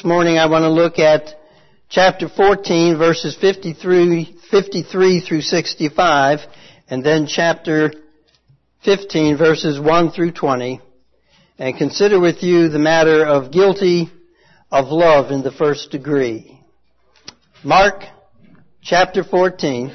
This morning I want to look at chapter 14, verses 53 through 65, and then chapter 15, verses 1 through 20, and consider with you the matter of guilty of love in the first degree. Mark chapter 14,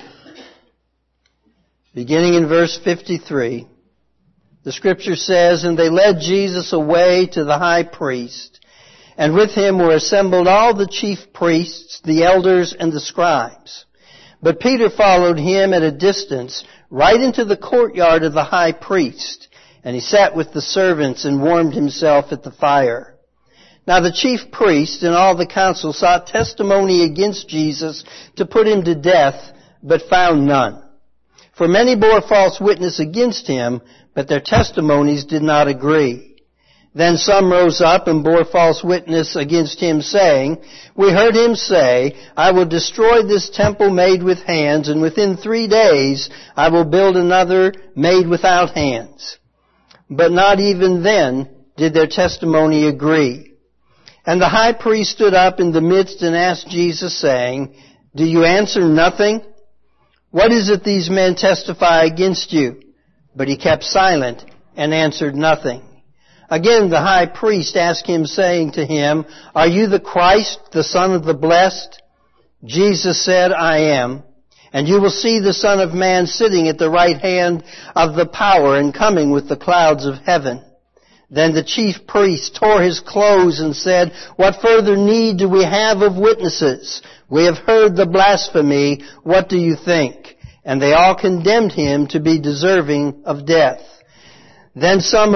beginning in verse 53, the scripture says, "And they led Jesus away to the high priest, and with him were assembled all the chief priests, the elders, and the scribes. But Peter followed him at a distance, right into the courtyard of the high priest, and he sat with the servants and warmed himself at the fire. Now the chief priest and all the council sought testimony against Jesus to put him to death, but found none. For many bore false witness against him, but their testimonies did not agree. Then some rose up and bore false witness against him, saying, 'We heard him say, I will destroy this temple made with hands, and within 3 days I will build another made without hands.' But not even then did their testimony agree. And the high priest stood up in the midst and asked Jesus, saying, 'Do you answer nothing? What is it these men testify against you?' But he kept silent and answered nothing. Again the high priest asked him, saying to him, 'Are you the Christ, the Son of the Blessed?' Jesus said, 'I am. And you will see the Son of Man sitting at the right hand of the power and coming with the clouds of heaven.' Then the chief priest tore his clothes and said, 'What further need do we have of witnesses? We have heard the blasphemy. What do you think?' And they all condemned him to be deserving of death. Then some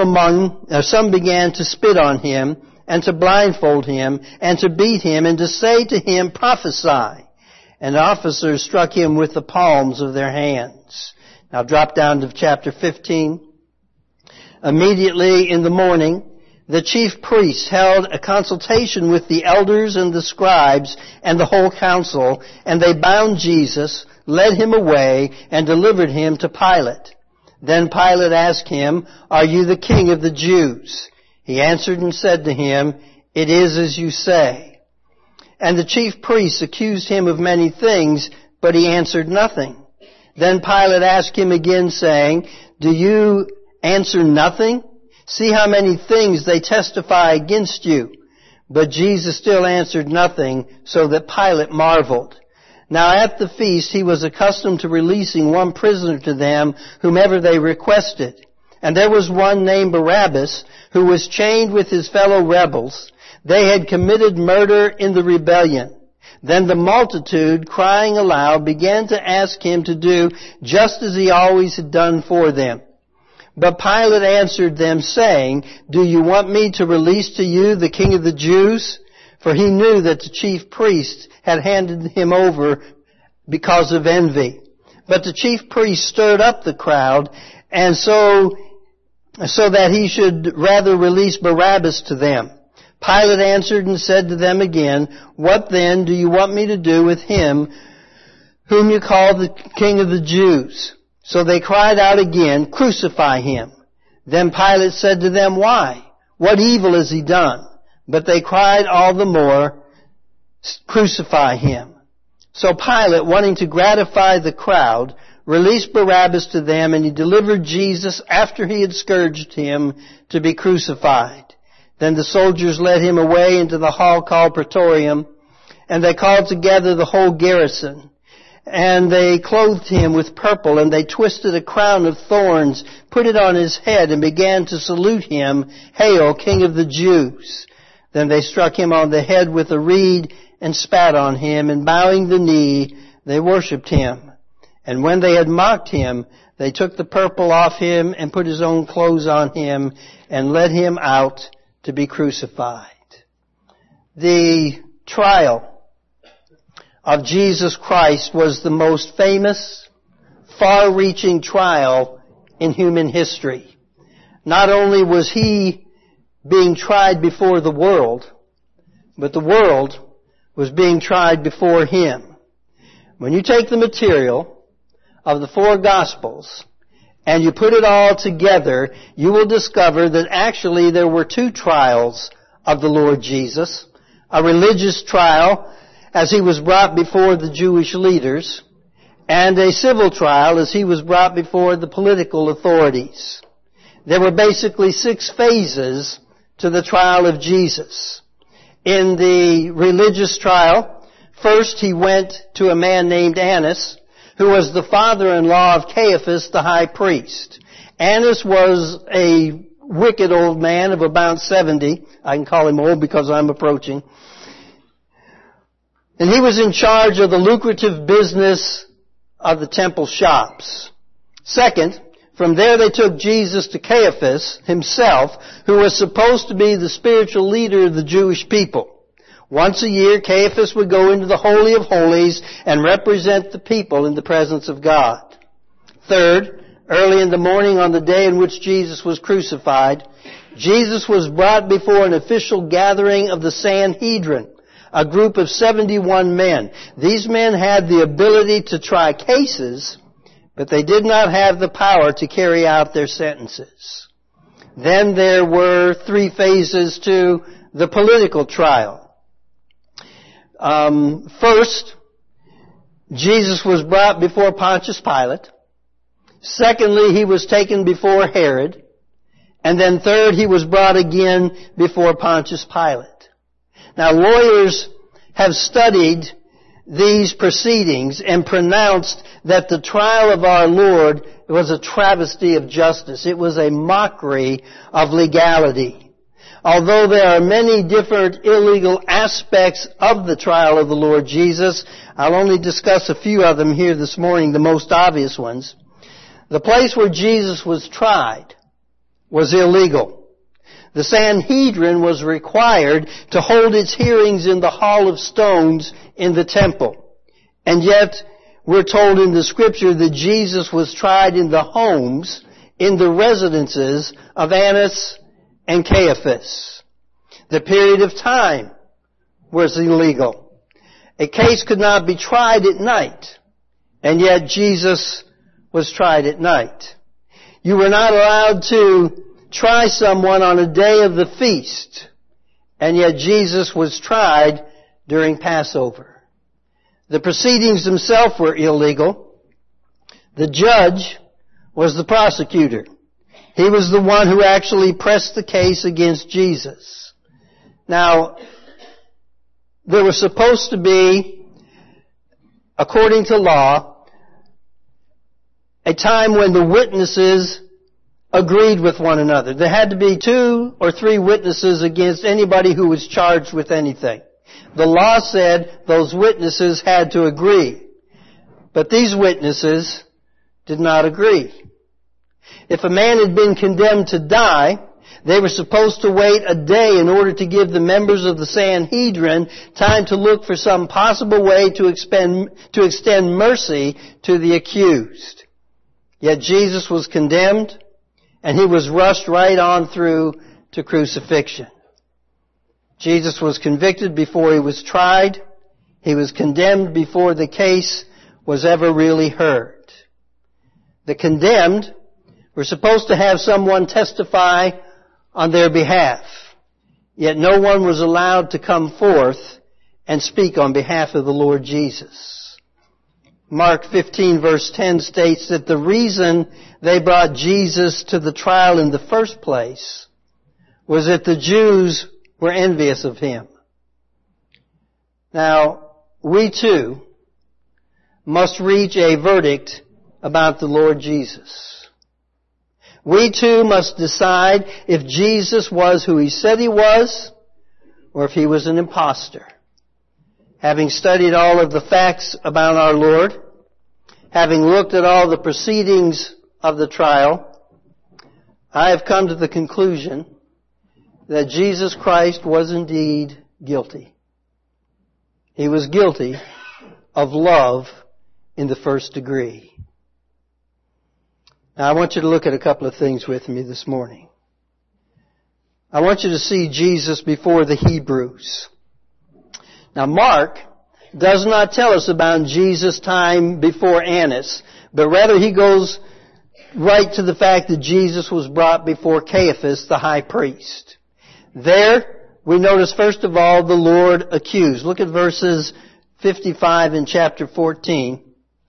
began to spit on him, and to blindfold him, and to beat him, and to say to him, 'Prophesy.' And officers struck him with the palms of their hands." Now drop down to chapter 15. "Immediately in the morning, the chief priests held a consultation with the elders and the scribes and the whole council, and they bound Jesus, led him away, and delivered him to Pilate. Then Pilate asked him, 'Are you the king of the Jews?' He answered and said to him, 'It is as you say.' And the chief priests accused him of many things, but he answered nothing. Then Pilate asked him again, saying, 'Do you answer nothing? See how many things they testify against you.' But Jesus still answered nothing, so that Pilate marveled. Now at the feast he was accustomed to releasing one prisoner to them, whomever they requested. And there was one named Barabbas, who was chained with his fellow rebels. They had committed murder in the rebellion. Then the multitude, crying aloud, began to ask him to do just as he always had done for them. But Pilate answered them, saying, 'Do you want me to release to you the King of the Jews?' For he knew that the chief priests had handed him over because of envy. But the chief priests stirred up the crowd, and so that he should rather release Barabbas to them. Pilate answered and said to them again, 'What then do you want me to do with him whom you call the King of the Jews?' So they cried out again, 'Crucify him.' Then Pilate said to them, 'Why? What evil has he done?' But they cried all the more, 'Crucify him.' So Pilate, wanting to gratify the crowd, released Barabbas to them, and he delivered Jesus after he had scourged him to be crucified. Then the soldiers led him away into the hall called Praetorium, and they called together the whole garrison. And they clothed him with purple, and they twisted a crown of thorns, put it on his head, and began to salute him, 'Hail, King of the Jews!' Then they struck him on the head with a reed and spat on him, and bowing the knee, they worshipped him. And when they had mocked him, they took the purple off him and put his own clothes on him and led him out to be crucified." The trial of Jesus Christ was the most famous, far-reaching trial in human history. Not only was he being tried before the world, but the world was being tried before him. When you take the material of the four Gospels and you put it all together, you will discover that actually there were two trials of the Lord Jesus. a religious trial as he was brought before the Jewish leaders, and a civil trial as he was brought before the political authorities. There were basically 6 phases to the trial of Jesus. In the religious trial, first he went to a man named Annas, who was the father-in-law of Caiaphas, the high priest. Annas was a wicked old man of about 70. I can call him old because I'm approaching. And he was in charge of the lucrative business of the temple shops. Second, from there they took Jesus to Caiaphas himself, who was supposed to be the spiritual leader of the Jewish people. Once a year, Caiaphas would go into the Holy of Holies and represent the people in the presence of God. Third, early in the morning on the day in which Jesus was crucified, Jesus was brought before an official gathering of the Sanhedrin, a group of 71 men. These men had the ability to try cases, but they did not have the power to carry out their sentences. Then there were 3 phases to the political trial. First, Jesus was brought before Pontius Pilate. Secondly, he was taken before Herod. And then third, he was brought again before Pontius Pilate. Now, lawyers have studied these proceedings and pronounced that the trial of our Lord was a travesty of justice. It was a mockery of legality. Although there are many different illegal aspects of the trial of the Lord Jesus, I'll only discuss a few of them here this morning, the most obvious ones. The place where Jesus was tried was illegal. The Sanhedrin was required to hold its hearings in the Hall of Stones in the temple. And yet, we're told in the Scripture that Jesus was tried in the homes, in the residences of Annas and Caiaphas. The period of time was illegal. A case could not be tried at night, and yet Jesus was tried at night. You were not allowed to try someone on a day of the feast, and yet Jesus was tried during Passover. The proceedings themselves were illegal. The judge was the prosecutor. He was the one who actually pressed the case against Jesus. Now, there was supposed to be, according to law, a time when the witnesses agreed with one another. There had to be 2 or 3 witnesses against anybody who was charged with anything. The law said those witnesses had to agree. But these witnesses did not agree. If a man had been condemned to die, they were supposed to wait a day in order to give the members of the Sanhedrin time to look for some possible way to extend mercy to the accused. Yet Jesus was condemned, and he was rushed right on through to crucifixion. Jesus was convicted before he was tried. He was condemned before the case was ever really heard. The condemned were supposed to have someone testify on their behalf. Yet no one was allowed to come forth and speak on behalf of the Lord Jesus. Mark 15 verse 10 states that the reason they brought Jesus to the trial in the first place was that the Jews were envious of him. Now, we too must reach a verdict about the Lord Jesus. We too must decide if Jesus was who he said he was, or if he was an impostor. Having studied all of the facts about our Lord, having looked at all the proceedings of the trial, I have come to the conclusion that Jesus Christ was indeed guilty. He was guilty of love in the first degree. Now I want you to look at a couple of things with me this morning. I want you to see Jesus before the Hebrews. Now Mark does not tell us about Jesus' time before Annas, but rather he goes right to the fact that Jesus was brought before Caiaphas, the high priest. There, we notice first of all the Lord accused. Look at verses 55 in chapter 14.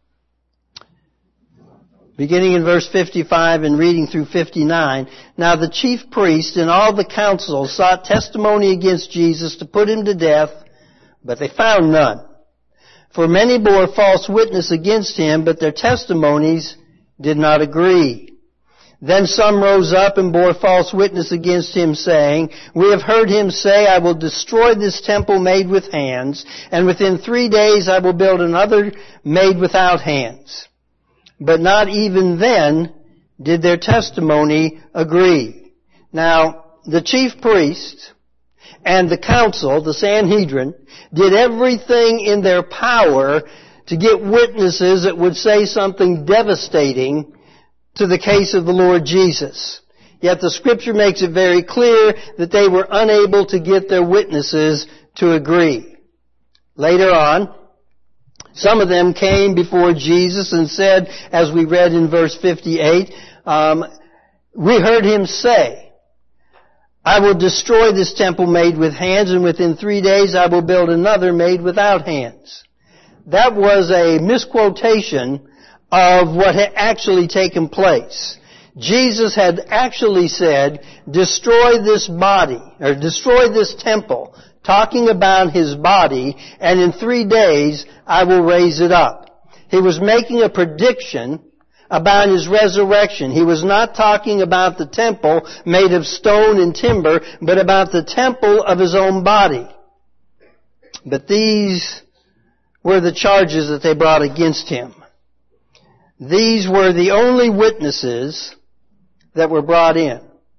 Beginning in verse 55 and reading through 59. Now the chief priest and all the council sought testimony against Jesus to put him to death, but they found none. For many bore false witness against him, but their testimonies did not agree. Then some rose up and bore false witness against him, saying, We have heard him say, I will destroy this temple made with hands, and within 3 days I will build another made without hands. But not even then did their testimony agree. Now, the chief priest and the council, the Sanhedrin, did everything in their power to get witnesses that would say something devastating to the case of the Lord Jesus. Yet the Scripture makes it very clear that they were unable to get their witnesses to agree. Later on, some of them came before Jesus and said, as we read in verse 58, we heard him say, I will destroy this temple made with hands, and within 3 days I will build another made without hands. That was a misquotation of what had actually taken place. Jesus had actually said, destroy this body, or destroy this temple, talking about his body, and in 3 days I will raise it up. He was making a prediction about his resurrection. He was not talking about the temple made of stone and timber, but about the temple of his own body. But these were the charges that they brought against him. These were the only witnesses that were brought in.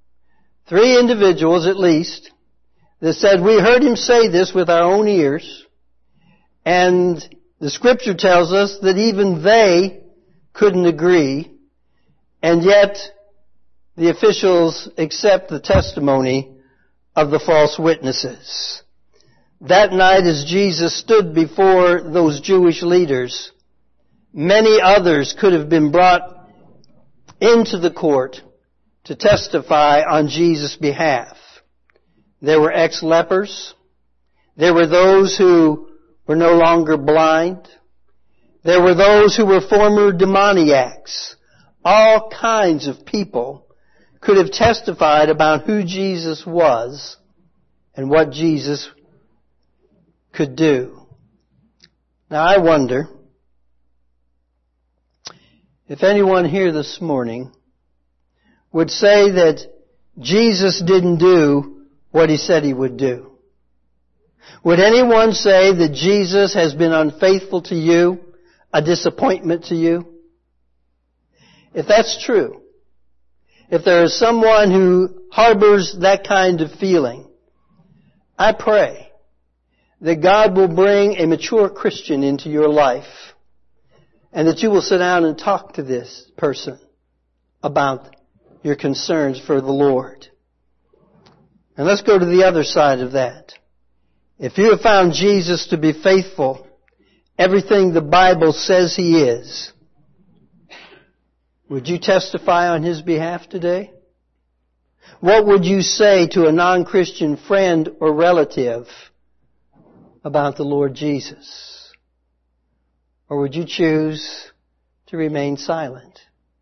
3 individuals at least that said, we heard him say this with our own ears. And the Scripture tells us that even they couldn't agree. And yet the officials accept the testimony of the false witnesses. That night as Jesus stood before those Jewish leaders, many others could have been brought into the court to testify on Jesus' behalf. There were ex-lepers. There were those who were no longer blind. There were those who were former demoniacs. All kinds of people could have testified about who Jesus was and what Jesus could do. Now I wonder if anyone here this morning would say that Jesus didn't do what he said he would do. Would anyone say that Jesus has been unfaithful to you, a disappointment to you? If that's true, if there is someone who harbors that kind of feeling, I pray that God will bring a mature Christian into your life and that you will sit down and talk to this person about your concerns for the Lord. And let's go to the other side of that. If you have found Jesus to be faithful, everything the Bible says he is, would you testify on his behalf today? What would you say to a non-Christian friend or relative about the Lord Jesus? Or would you choose to remain silent?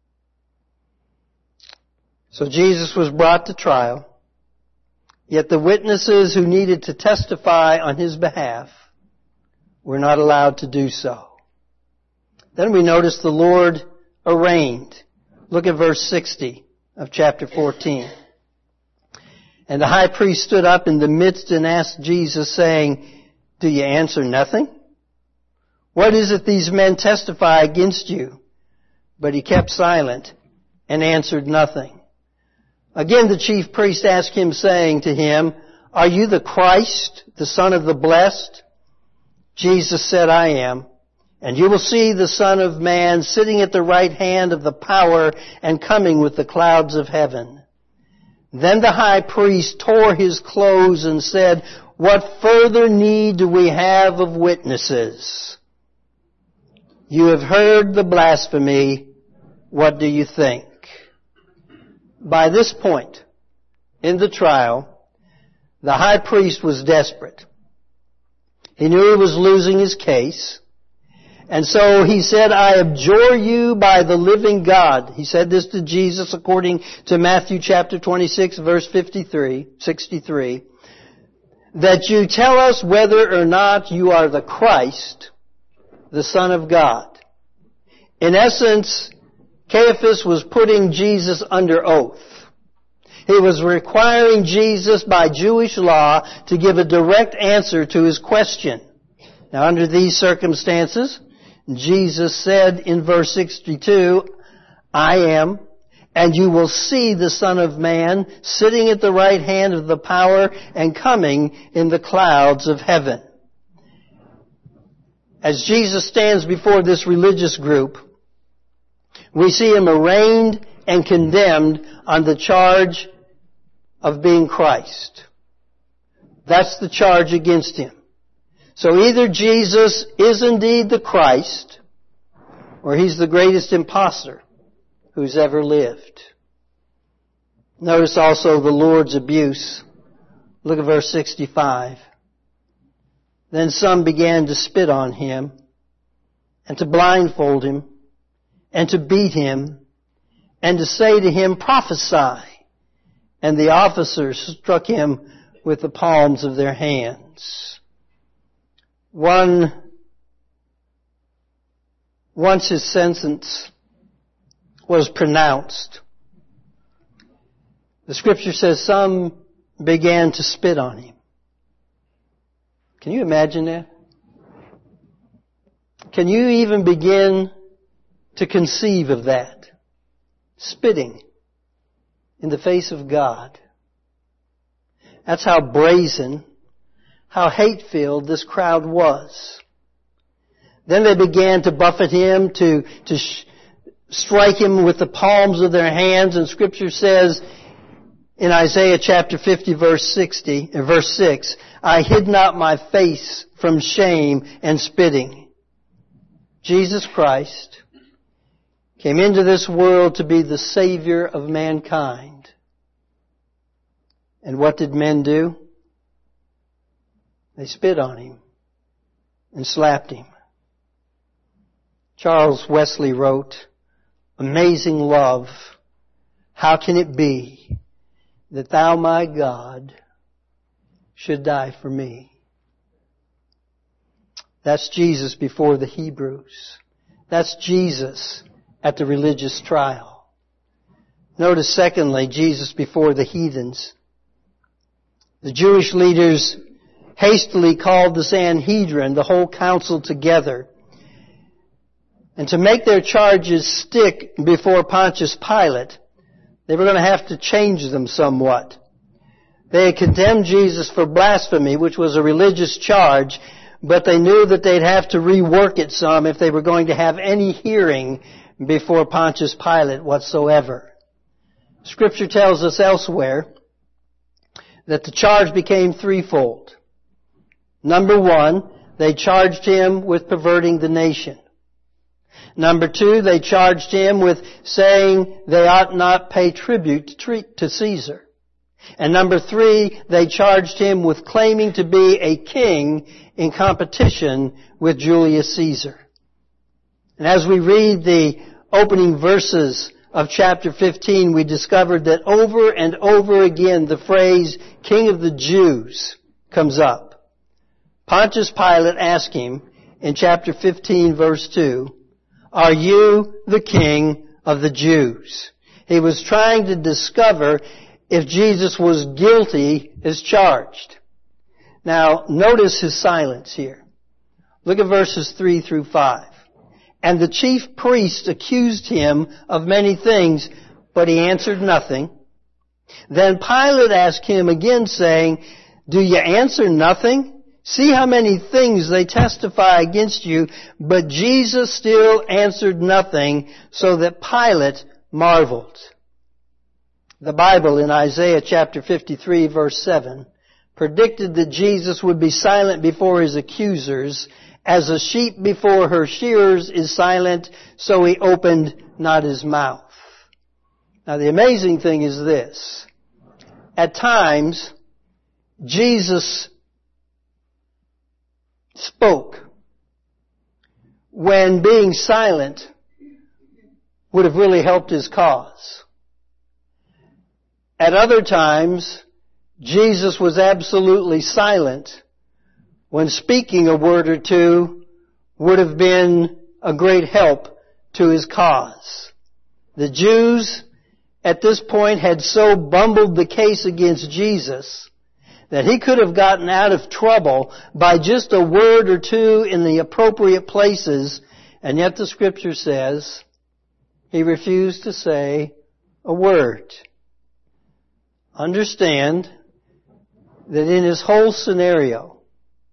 So Jesus was brought to trial, yet the witnesses who needed to testify on his behalf were not allowed to do so. Then we notice the Lord arraigned. Look at verse 60 of chapter 14. And the high priest stood up in the midst and asked Jesus, saying, Do you answer nothing? What is it these men testify against you? But he kept silent and answered nothing. Again the chief priest asked him, saying to him, Are you the Christ, the Son of the Blessed? Jesus said, I am. And you will see the Son of Man sitting at the right hand of the power and coming with the clouds of heaven. Then the high priest tore his clothes and said, What further need do we have of witnesses? You have heard the blasphemy. What do you think? By this point in the trial, The high priest was desperate. He knew he was losing his case. And so he said, I adjure you by the living God. He said this to Jesus according to Matthew chapter 26, verse 63, that you tell us whether or not you are the Christ, the Son of God. In essence, Caiaphas was putting Jesus under oath. He was requiring Jesus by Jewish law to give a direct answer to his question. Now, under these circumstances, Jesus said in verse 62, I am, and you will see the Son of Man sitting at the right hand of the power and coming in the clouds of heaven. As Jesus stands before this religious group, we see him arraigned and condemned on the charge of being Christ. That's the charge against him. So either Jesus is indeed the Christ, or he's the greatest impostor who's ever lived. Notice also the Lord's abuse. Look at verse 65. Then some began to spit on him, and to blindfold him, and to beat him, and to say to him, prophesy. And the officers struck him with the palms of their hands. Once his sentence was pronounced, the Scripture says some began to spit on him. Can you imagine that? Can you even begin to conceive of that? Spitting in the face of God. That's how brazen, how hate-filled this crowd was. Then they began to buffet him, to strike him with the palms of their hands. And Scripture says in Isaiah chapter 50 verse 6, I hid not my face from shame and spitting. Jesus Christ came into this world to be the Savior of mankind. And what did men do? They spit on him and slapped him. Charles Wesley wrote, amazing love, how can it be that thou, my God, should die for me? That's Jesus before the Hebrews. That's Jesus at the religious trial. Notice secondly, Jesus before the heathens. The Jewish leaders hastily called the Sanhedrin, the whole council, together. And to make their charges stick before Pontius Pilate, they were going to have to change them somewhat. They had condemned Jesus for blasphemy, which was a religious charge, but they knew that they'd have to rework it some if they were going to have any hearing before Pontius Pilate whatsoever. Scripture tells us elsewhere that the charge became threefold. Number one, they charged him with perverting the nation. Number two, they charged him with saying they ought not pay tribute to Caesar. And number three, they charged him with claiming to be a king in competition with Julius Caesar. And as we read the opening verses of chapter 15, we discovered that over and over again the phrase, King of the Jews, comes up. Pontius Pilate asked him in chapter 15, verse 2, are you the King of the Jews? He was trying to discover if Jesus was guilty as charged. Now, notice his silence here. Look at verses 3 through 5. And the chief priest accused him of many things, but he answered nothing. Then Pilate asked him again, saying, do you answer nothing? See how many things they testify against you. But Jesus still answered nothing, so that Pilate marveled. The Bible in Isaiah chapter 53 verse 7 predicted that Jesus would be silent before his accusers. As a sheep before her shearers is silent, so he opened not his mouth. Now the amazing thing is this. At times, Jesus spoke when being silent would have really helped his cause. At other times, Jesus was absolutely silent when speaking a word or two would have been a great help to his cause. The Jews at this point had so bumbled the case against Jesus that he could have gotten out of trouble by just a word or two in the appropriate places, and yet the Scripture says he refused to say a word. Understand that in his whole scenario,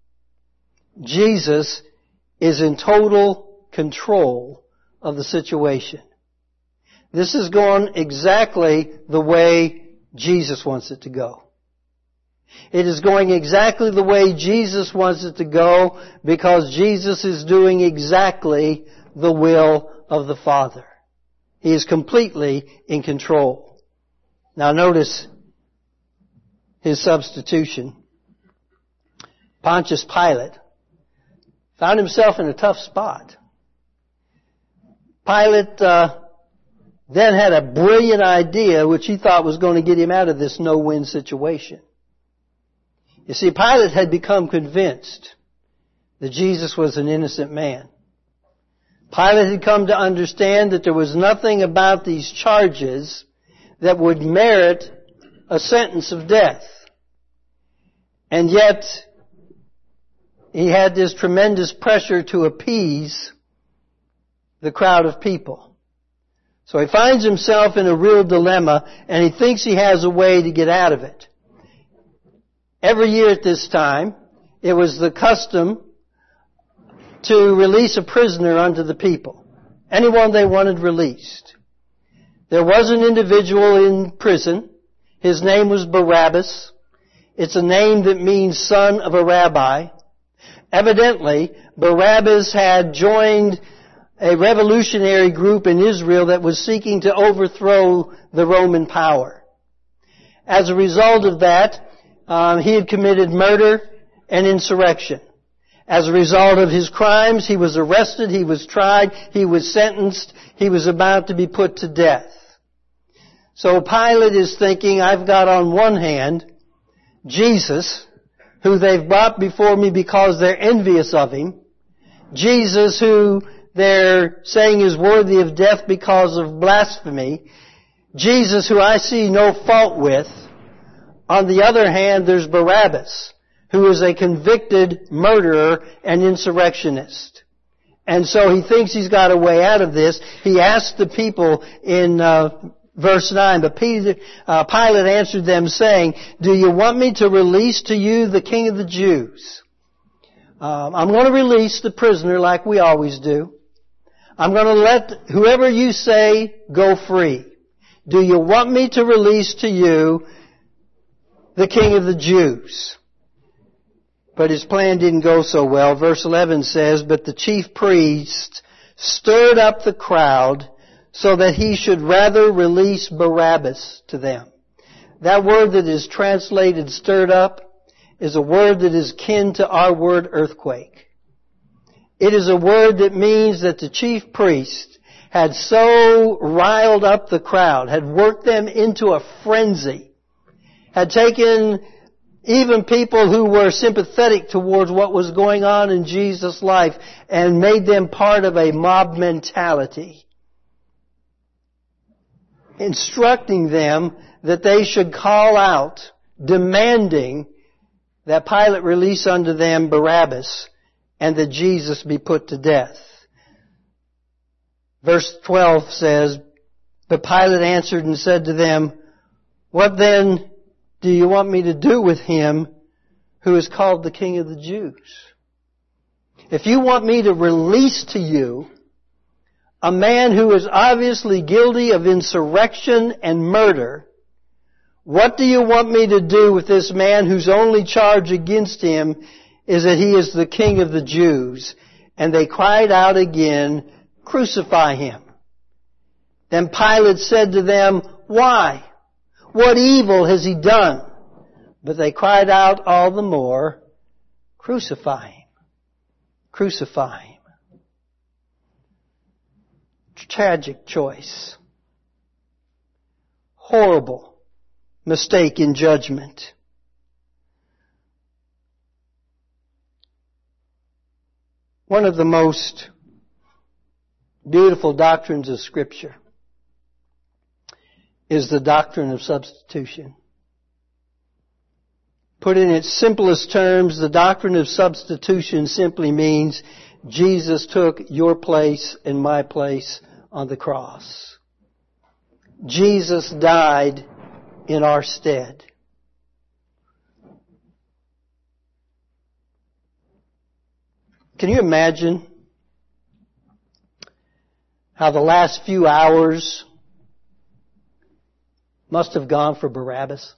Jesus is in total control of the situation. This is going exactly the way Jesus wants it to go. It is going exactly the way Jesus wants it to go because Jesus is doing exactly the will of the Father. He is completely in control. Now notice his substitution. Pontius Pilate found himself in a tough spot. Pilate then had a brilliant idea which he thought was going to get him out of this no-win situation. You see, Pilate had become convinced that Jesus was an innocent man. Pilate had come to understand that there was nothing about these charges that would merit a sentence of death. And yet, he had this tremendous pressure to appease the crowd of people. So he finds himself in a real dilemma, and he thinks he has a way to get out of it. Every year at this time, it was the custom to release a prisoner unto the people. Anyone they wanted released. There was an individual in prison. His name was Barabbas. It's a name that means son of a rabbi. Evidently, Barabbas had joined a revolutionary group in Israel that was seeking to overthrow the Roman power. As a result of that, he had committed murder and insurrection. As a result of his crimes, he was arrested, he was tried, he was sentenced, he was about to be put to death. So Pilate is thinking, I've got on one hand Jesus, who they've brought before me because they're envious of him. Jesus, who they're saying is worthy of death because of blasphemy. Jesus, who I see no fault with. On the other hand, there's Barabbas, who is a convicted murderer and insurrectionist. And so he thinks he's got a way out of this. He asked the people in verse 9, but Pilate answered them saying, do you want me to release to you the King of the Jews? I'm going to release the prisoner like we always do. I'm going to let whoever you say go free. Do you want me to release to you the King of the Jews? But his plan didn't go so well. Verse 11 says, but the chief priests stirred up the crowd so that he should rather release Barabbas to them. That word that is translated stirred up is a word that is kin to our word earthquake. It is a word that means that the chief priest had so riled up the crowd, had worked them into a frenzy, had taken even people who were sympathetic towards what was going on in Jesus' life and made them part of a mob mentality, instructing them that they should call out, demanding that Pilate release unto them Barabbas and that Jesus be put to death. Verse 12 says, but Pilate answered and said to them, what then do you want me to do with him who is called the King of the Jews? If you want me to release to you a man who is obviously guilty of insurrection and murder, what do you want me to do with this man whose only charge against him is that he is the King of the Jews? And they cried out again, crucify him. Then Pilate said to them, why? What evil has he done? But they cried out all the more, "Crucify him! Crucify him!" Tragic choice. Horrible mistake in judgment. One of the most beautiful doctrines of Scripture is the doctrine of substitution. Put in its simplest terms, the doctrine of substitution simply means Jesus took your place and my place on the cross. Jesus died in our stead. Can you imagine how the last few hours must have gone for Barabbas?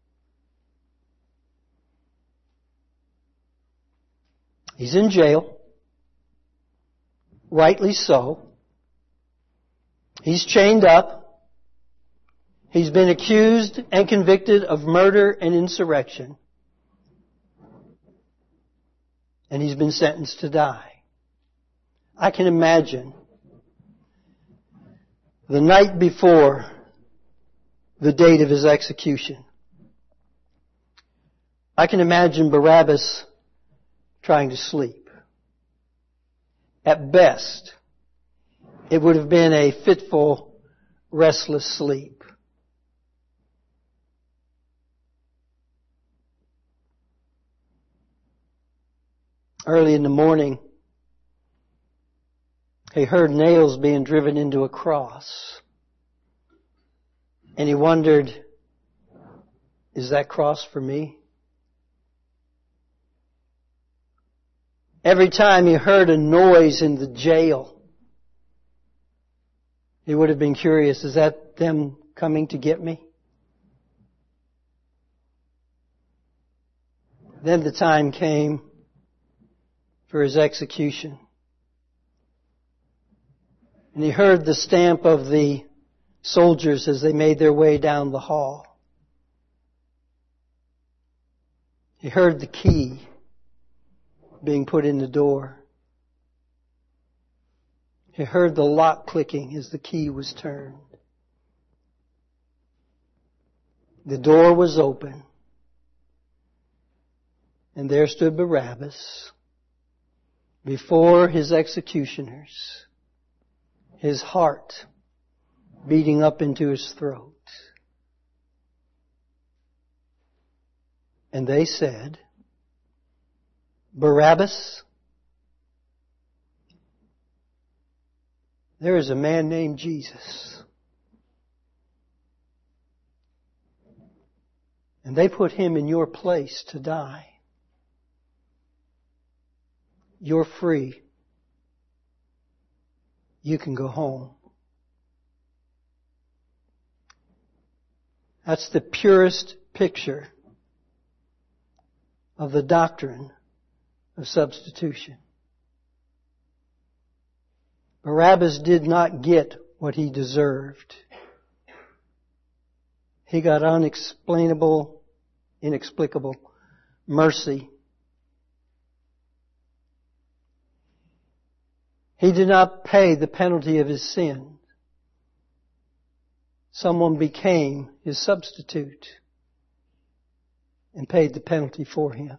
He's in jail. Rightly so. He's chained up. He's been accused and convicted of murder and insurrection. And he's been sentenced to die. I can imagine the night before the date of his execution. I can imagine Barabbas trying to sleep. At best, it would have been a fitful, restless sleep. Early in the morning, he heard nails being driven into a cross. And he wondered, is that cross for me? Every time he heard a noise in the jail, he would have been curious, is that them coming to get me? Then the time came for his execution. And he heard the stamp of the soldiers as they made their way down the hall. He heard the key being put in the door. He heard the lock clicking as the key was turned. The door was open. And there stood Barabbas before his executioners, his heart beating up into his throat. And they said, Barabbas, there is a man named Jesus. And they put him in your place to die. You're free. You can go home. That's the purest picture of the doctrine of substitution. Barabbas did not get what he deserved. He got inexplicable mercy. He did not pay the penalty of his sin. Someone became his substitute and paid the penalty for him.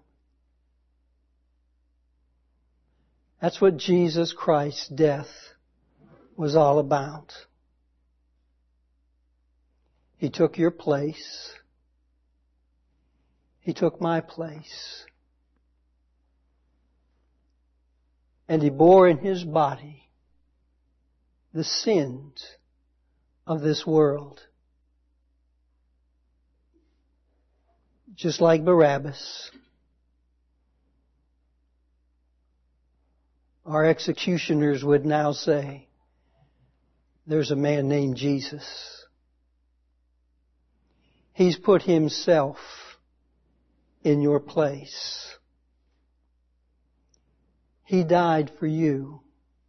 That's what Jesus Christ's death was all about. He took your place. He took my place. And He bore in His body the sins of this world. Just like Barabbas, our executioners would now say, there's a man named Jesus. He's put Himself in your place. He died for you.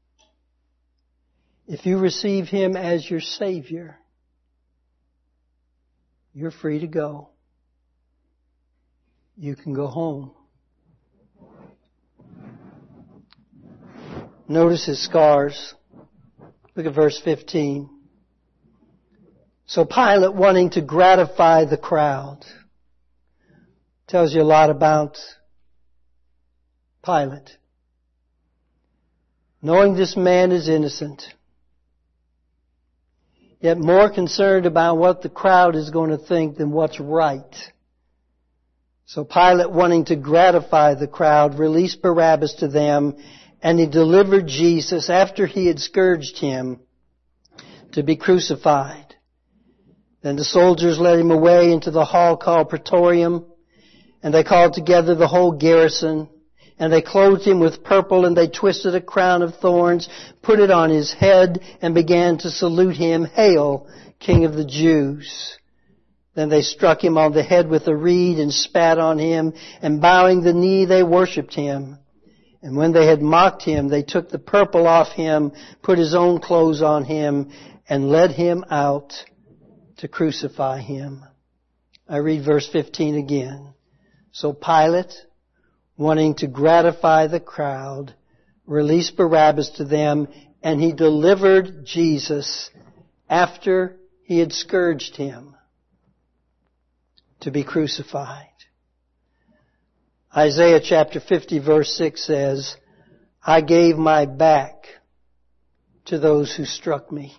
If you receive Him as your Savior, you're free to go. you can go home. Notice his scars. Look at verse 15. So Pilate, wanting to gratify the crowd, tells you a lot about Pilate. Knowing this man is innocent, yet more concerned about what the crowd is going to think than what's right. So Pilate, wanting to gratify the crowd, released Barabbas to them, and he delivered Jesus after he had scourged him to be crucified. Then the soldiers led him away into the hall called Praetorium, and they called together the whole garrison, and they clothed him with purple, and they twisted a crown of thorns, put it on his head, and began to salute him, "Hail, King of the Jews." Then they struck him on the head with a reed and spat on him, and bowing the knee they worshipped him. And when they had mocked him, they took the purple off him, put his own clothes on him, and led him out to crucify him. I read verse 15 again. So Pilate, wanting to gratify the crowd, released Barabbas to them, and he delivered Jesus after he had scourged him to be crucified. Isaiah chapter 50 verse 6 says, I gave my back to those who struck me.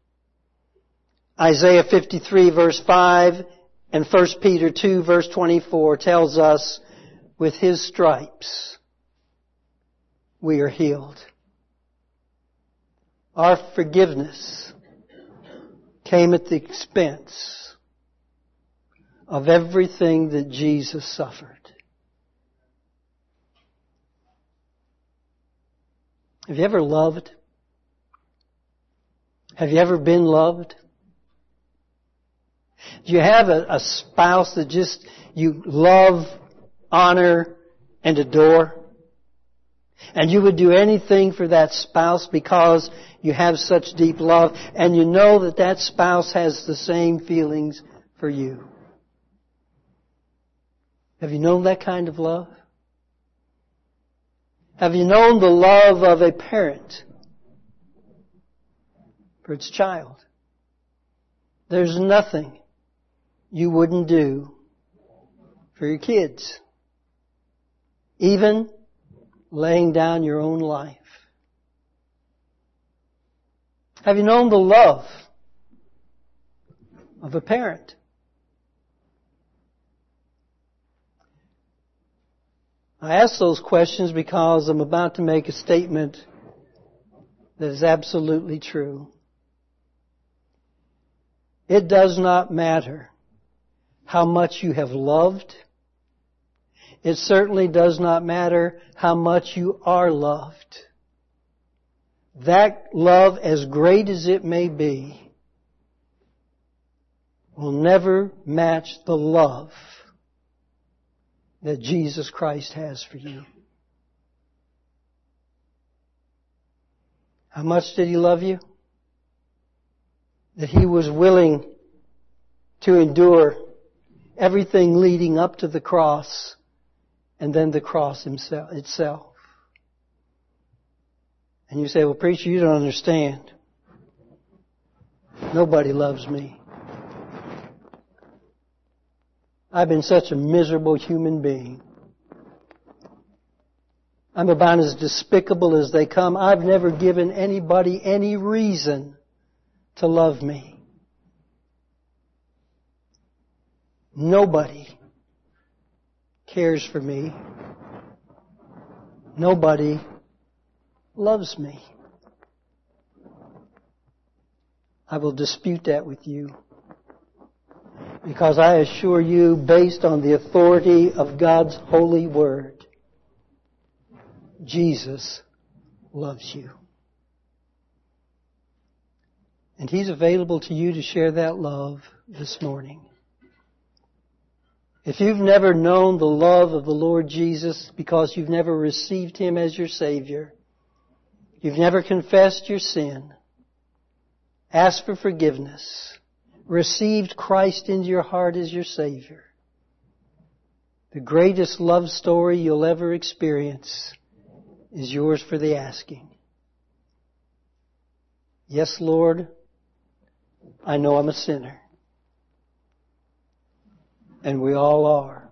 Isaiah 53 verse 5 and 1 Peter 2 verse 24 tells us, with his stripes we are healed. Our forgiveness came at the expense of everything that Jesus suffered. Have you ever loved? Have you ever been loved? Do you have a spouse that just you love, honor, and adore? And you would do anything for that spouse because you have such deep love, and you know that that spouse has the same feelings for you. Have you known that kind of love? Have you known the love of a parent for its child? There's nothing you wouldn't do for your kids. Even laying down your own life. Have you known the love of a parent? I ask those questions because I'm about to make a statement that is absolutely true. It does not matter how much you have loved. It certainly does not matter how much you are loved. That love, as great as it may be, will never match the love that Jesus Christ has for you. How much did He love you? That He was willing to endure everything leading up to the cross and then the cross itself. And you say, well, preacher, you don't understand. Nobody loves me. I've been such a miserable human being. I'm about as despicable as they come. I've never given anybody any reason to love me. Nobody cares for me. Nobody loves me. I will dispute that with you. Because I assure you, based on the authority of God's holy word, Jesus loves you. And He's available to you to share that love this morning. If you've never known the love of the Lord Jesus because you've never received Him as your Savior, you've never confessed your sin, asked for forgiveness, received Christ into your heart as your Savior, The greatest love story you'll ever experience is yours for the asking. Yes, Lord, I know I'm a sinner. And we all are.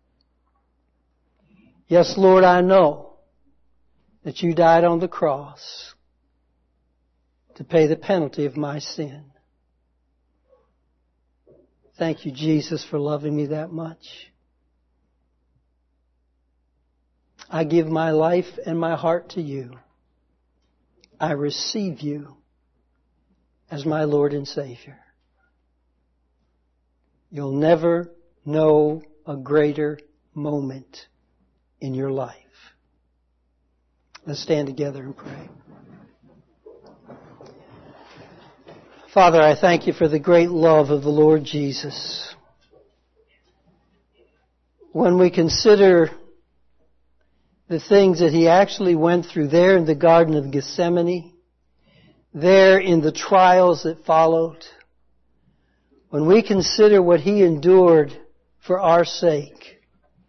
Yes, Lord, I know that you died on the cross to pay the penalty of my sin. Thank you, Jesus, for loving me that much. I give my life and my heart to you. I receive you as my Lord and Savior. You'll never know a greater moment in your life. Let's stand together and pray. Father, I thank you for the great love of the Lord Jesus. When we consider the things that He actually went through there in the Garden of Gethsemane, there in the trials that followed, when we consider what He endured for our sake,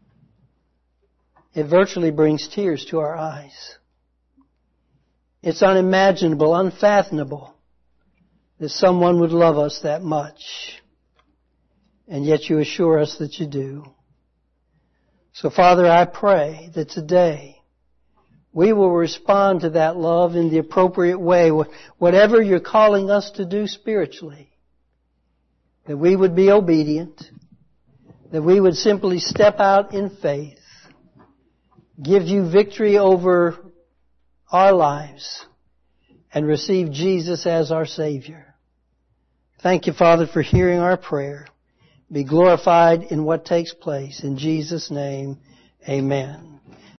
it virtually brings tears to our eyes. It's unimaginable, unfathomable that someone would love us that much. And yet you assure us that you do. So Father, I pray that today we will respond to that love in the appropriate way, whatever you're calling us to do spiritually. That we would be obedient, that we would simply step out in faith, give you victory over our lives, and receive Jesus as our Savior. Thank you, Father, for hearing our prayer. Be glorified in what takes place. In Jesus' name, amen.